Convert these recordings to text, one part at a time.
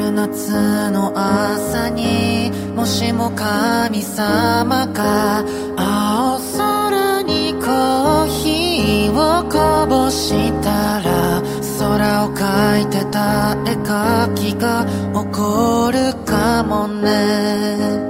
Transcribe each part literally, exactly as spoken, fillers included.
る夏の朝にもしも神様が青空にコーヒーをこぼしたら空を描いてた絵描きが怒るかもね。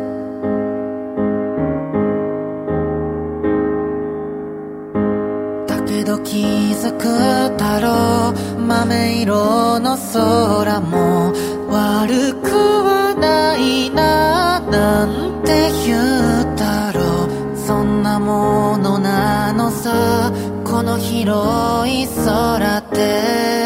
けど気づくだろう豆色の空も悪くはないななんて言うだろう。そんなものなのさこの広い空って